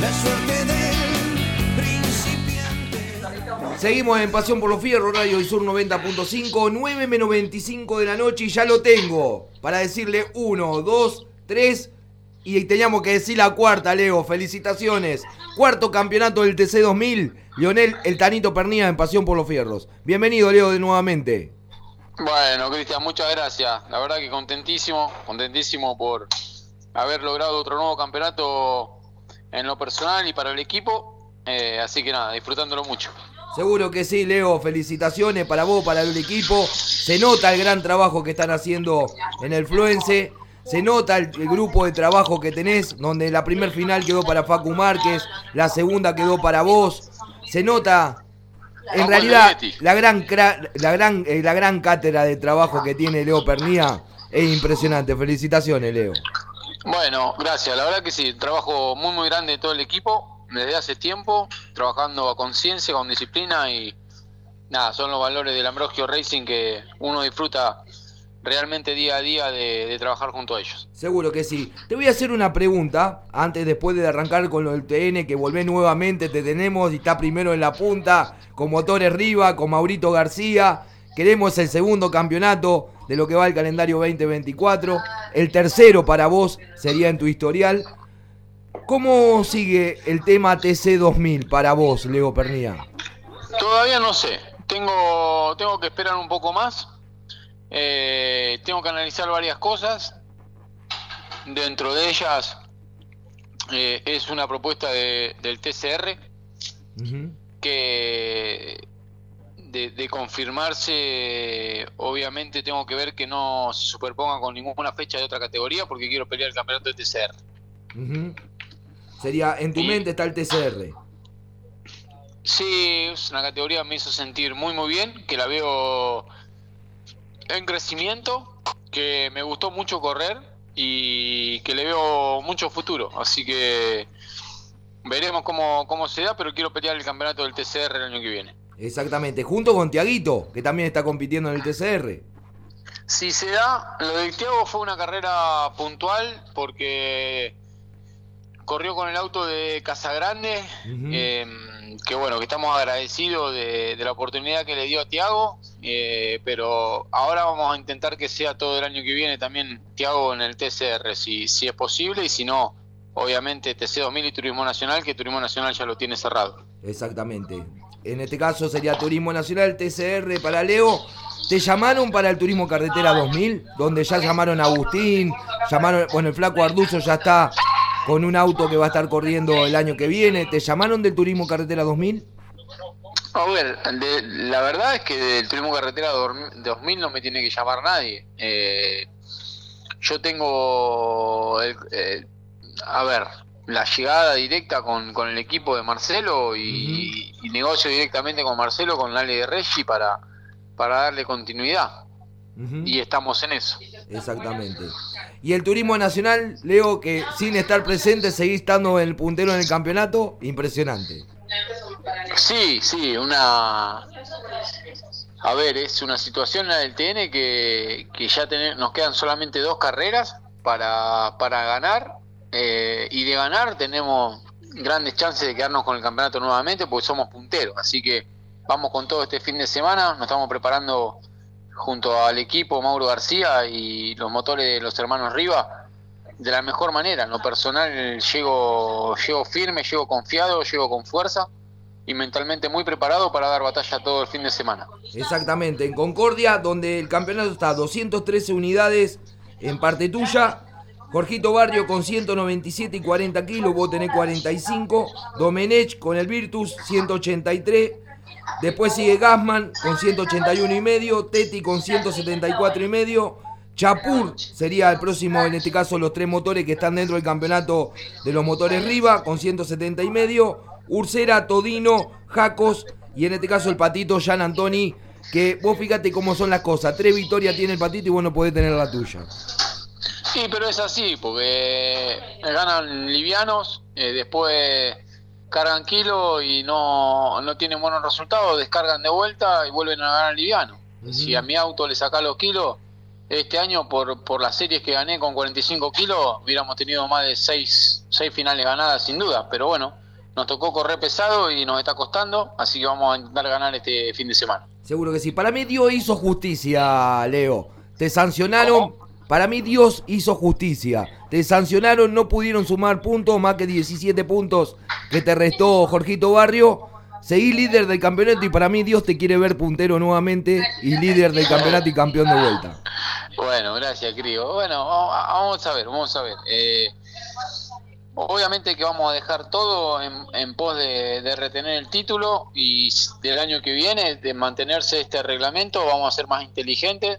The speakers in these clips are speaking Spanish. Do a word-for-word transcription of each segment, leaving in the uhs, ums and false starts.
la suerte del principiante. Seguimos en Pasión por los Fierros, Radio del Sur noventa punto cinco, nueve menos veinticinco de la noche y ya lo tengo para decirle uno, dos, tres y teníamos que decir la cuarta, Leo. Felicitaciones. Cuarto campeonato del T C dos mil. Lionel El Tanito Pernía en Pasión por los Fierros. Bienvenido, Leo, de nuevamente. Bueno, Cristian, muchas gracias. La verdad que contentísimo, contentísimo por haber logrado otro nuevo campeonato en lo personal y para el equipo. Eh, así que nada, disfrutándolo mucho. Seguro que sí, Leo. Felicitaciones para vos, para el equipo. Se nota el gran trabajo que están haciendo en el Fluense. Se nota el, el grupo de trabajo que tenés, donde la primer final quedó para Facu Márquez, la segunda quedó para vos. Se nota, en realidad, la gran, la gran, eh, la gran cátedra de trabajo que tiene Leo Pernía es impresionante. Felicitaciones, Leo. Bueno, gracias. La verdad que sí, trabajo muy, muy grande de todo el equipo, desde hace tiempo, trabajando a conciencia, con disciplina y nada, son los valores del Ambrosio Racing que uno disfruta realmente día a día de, de trabajar junto a ellos. Seguro que sí. Te voy a hacer una pregunta, antes, después de arrancar con lo del T N, que volvés nuevamente, te tenemos y está primero en la punta, con Motores Riva, con Maurito García. Queremos el segundo campeonato de lo que va el calendario veinte veinticuatro. El tercero para vos sería en tu historial. ¿Cómo sigue el tema T C dos mil para vos, Leo Pernía? Todavía no sé. Tengo, tengo que esperar un poco más. Eh, tengo que analizar varias cosas. Dentro de ellas eh, es una propuesta de, del T C R uh-huh. que de, de confirmarse, obviamente tengo que ver que no se superponga con ninguna fecha de otra categoría porque quiero pelear el campeonato del T C R. Uh-huh. Sería, en tu y, mente está el T C R. Sí, es una categoría que me hizo sentir muy muy bien, que la veo en crecimiento, que me gustó mucho correr y que le veo mucho futuro, así que veremos cómo, cómo se da, pero quiero pelear el campeonato del T C R el año que viene. Exactamente, junto con Tiaguito, que también está compitiendo en el T C R. Si se da, lo de Tiago fue una carrera puntual porque corrió con el auto de Casagrande, uh-huh. eh, que bueno, que estamos agradecidos de, de la oportunidad que le dio a Tiago, eh, pero ahora vamos a intentar que sea todo el año que viene también Tiago en el T C R, si, si es posible, y si no, obviamente T C dos mil y Turismo Nacional, que Turismo Nacional ya lo tiene cerrado. Exactamente. En este caso sería Turismo Nacional, T C R para Leo. ¿Te llamaron para el Turismo Carretera dos mil? Donde ya llamaron a Agustín, llamaron, bueno, el Flaco Arduzo ya está con un auto que va a estar corriendo el año que viene. ¿Te llamaron del Turismo Carretera dos mil? A ver, de, la verdad es que del Turismo Carretera dos mil no me tiene que llamar nadie. Eh, yo tengo, el, eh, a ver, la llegada directa con, con el equipo de Marcelo y, uh-huh. y negocio directamente con Marcelo, con Ale de Reggi para, para darle continuidad. Uh-huh. Y estamos en eso. Exactamente. Y el Turismo Nacional, Leo, que sin estar presente seguís estando en el puntero en el campeonato, impresionante. Sí, sí, una... A ver, es una situación la del T N que, que ya ten... nos quedan solamente dos carreras para, para ganar, eh, y de ganar tenemos grandes chances de quedarnos con el campeonato nuevamente porque somos punteros, así que vamos con todo este fin de semana, nos estamos preparando junto al equipo Mauro García y los motores de los hermanos Riva de la mejor manera. En lo personal llego, llego firme, llego confiado, llego con fuerza y mentalmente muy preparado para dar batalla todo el fin de semana. Exactamente, en Concordia, donde el campeonato está a doscientas trece unidades en parte tuya. Jorgito Barrio con ciento noventa y siete y cuarenta kilos, vos tenés cuarenta y cinco. Domenech con el Virtus ciento ochenta y tres. Después sigue Gassman con ciento ochenta y uno y medio, Teti con ciento setenta y cuatro y medio, Chapur sería el próximo, en este caso los tres motores que están dentro del campeonato de los motores Riva con ciento setenta y medio, Ursera, Todino, Jacos y en este caso el Patito Gian Antoni, que vos fíjate cómo son las cosas, tres victorias tiene el Patito y vos no podés tener la tuya. Sí, pero es así, porque ganan livianos, eh, después cargan kilo y no, no tienen buenos resultados, descargan de vuelta y vuelven a ganar liviano. Uh-huh. Si a mi auto le sacás los kilos, este año por, por las series que gané con cuarenta y cinco kilos, hubiéramos tenido más de seis finales ganadas sin duda, pero bueno, nos tocó correr pesado y nos está costando, así que vamos a intentar ganar este fin de semana. Seguro que sí. Para mí Dios hizo justicia, Leo. Te sancionaron. ¿Cómo? Para mí Dios hizo justicia. Te sancionaron, no pudieron sumar puntos, más que diecisiete puntos que te restó Jorgito Barrio. Seguí líder del campeonato y para mí Dios te quiere ver puntero nuevamente y líder del campeonato y campeón de vuelta. Bueno, gracias, Crío. Bueno, vamos a ver, vamos a ver. Eh, obviamente que vamos a dejar todo en, en pos de, de retener el título y del año que viene, de mantenerse este reglamento, vamos a ser más inteligentes.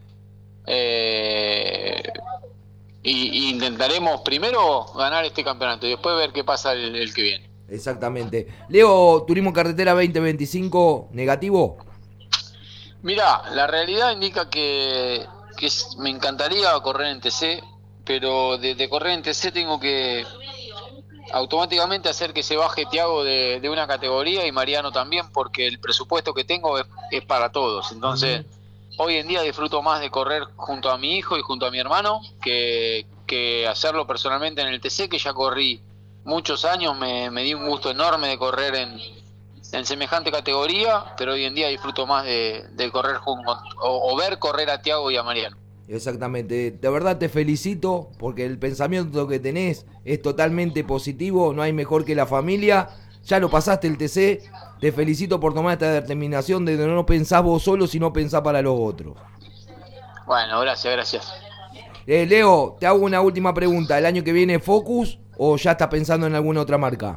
Eh, y, y intentaremos primero ganar este campeonato y después ver qué pasa el, el que viene. Exactamente. Leo, Turismo Carretera veinte veinticinco, ¿negativo? Mirá, la realidad indica que, que me encantaría correr en T C, pero de, de correr en T C tengo que automáticamente hacer que se baje Tiago de, de una categoría y Mariano también, porque el presupuesto que tengo es, es para todos. Entonces, hoy en día disfruto más de correr junto a mi hijo y junto a mi hermano que, que hacerlo personalmente en el T C, que ya corrí muchos años, me, me di un gusto enorme de correr en, en semejante categoría, pero hoy en día disfruto más de, de correr junto, o, o ver correr a Tiago y a Mariano. Exactamente, de verdad te felicito porque el pensamiento que tenés es totalmente positivo, no hay mejor que la familia, ya lo pasaste el T C, te felicito por tomar esta determinación de no pensar vos solo, sino pensar para los otros. Bueno, gracias, gracias. Eh, Leo, te hago una última pregunta, ¿el año que viene Focus o ya estás pensando en alguna otra marca?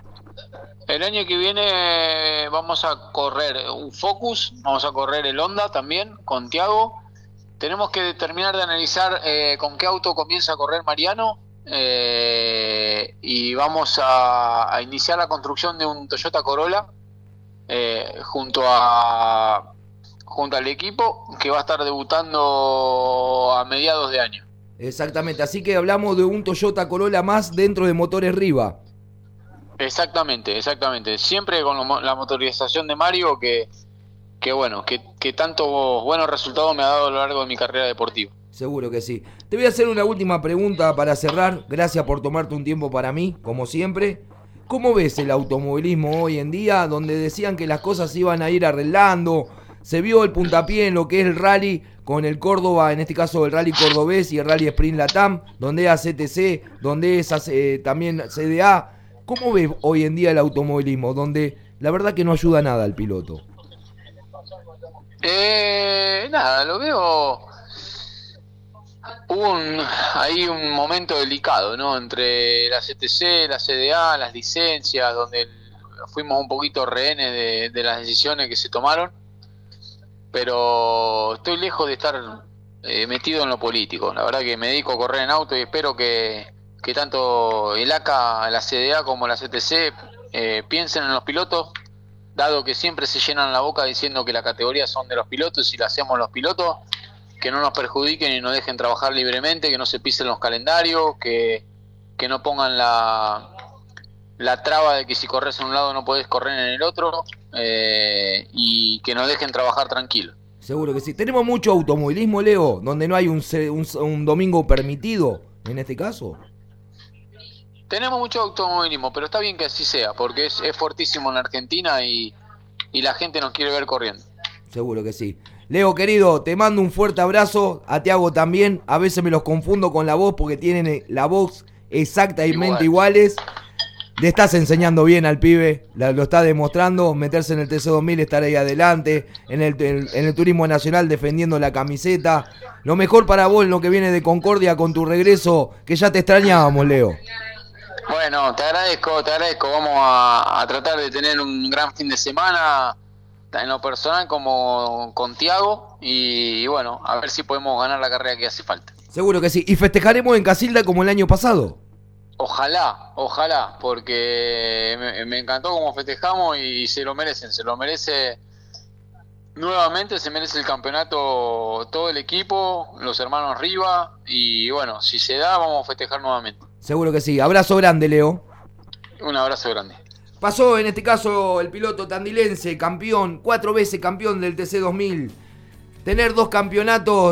El año que viene vamos a correr un Focus, vamos a correr el Honda también con Tiago. Tenemos que terminar de analizar eh, con qué auto comienza a correr Mariano eh, y vamos a, a iniciar la construcción de un Toyota Corolla eh, junto a junto al equipo que va a estar debutando a mediados de año. Exactamente, así que hablamos de un Toyota Corolla más dentro de Motores Riva. Exactamente, exactamente. Siempre con lo, la motorización de Mario que... que bueno, que, que tanto buenos resultados me ha dado a lo largo de mi carrera deportiva. Seguro que sí. Te voy a hacer una última pregunta para cerrar. Gracias por tomarte un tiempo para mí, como siempre. ¿Cómo ves el automovilismo hoy en día, donde decían que las cosas se iban a ir arreglando? Se vio el puntapié en lo que es el rally con el Córdoba, en este caso el rally cordobés y el rally Sprint Latam, donde es C T C, donde es eh, también C D A. ¿Cómo ves hoy en día el automovilismo, donde la verdad que no ayuda nada al piloto? Eh, nada, lo veo. Hubo un, ahí un momento delicado, ¿no? Entre la C T C, la C D A, las licencias, donde fuimos un poquito rehenes de, de las decisiones que se tomaron. Pero estoy lejos de estar eh, metido en lo político. La verdad que me dedico a correr en auto y espero que, que tanto el A C A, la C D A como la C T C eh, piensen en los pilotos, dado que siempre se llenan la boca diciendo que las categorías son de los pilotos y las hacemos los pilotos, que no nos perjudiquen y nos dejen trabajar libremente, que no se pisen los calendarios, que, que no pongan la, la traba de que si corres en un lado no podés correr en el otro, eh, y que nos dejen trabajar tranquilos. Seguro que sí. Tenemos mucho automovilismo, Leo, donde no hay un, un, un domingo permitido, en este caso. Tenemos mucho automovilismo, pero está bien que así sea, porque es, es fortísimo en Argentina y, y la gente nos quiere ver corriendo. Seguro que sí. Leo, querido, te mando un fuerte abrazo, a Tiago también. A veces me los confundo con la voz porque tienen la voz exactamente Igual. iguales. Le estás enseñando bien al pibe, la, lo está demostrando, meterse en el T C dos mil, estar ahí adelante, en el, en, en el Turismo Nacional defendiendo la camiseta. Lo mejor para vos en lo que viene de Concordia con tu regreso, que ya te extrañábamos, Leo. Bueno, te agradezco, te agradezco. Vamos a, a tratar de tener un gran fin de semana, en lo personal como con Tiago, y, y bueno, a ver si podemos ganar la carrera que hace falta. Seguro que sí. ¿Y festejaremos en Casilda como el año pasado? Ojalá, ojalá, porque me, me encantó cómo festejamos y, y se lo merecen, se lo merece nuevamente, se merece el campeonato todo el equipo, los hermanos Riva, y bueno, si se da vamos a festejar nuevamente. Seguro que sí. Abrazo grande, Leo. Un abrazo grande. Pasó en este caso el piloto tandilense, campeón, cuatro veces campeón del T C dos mil. Tener dos campeonatos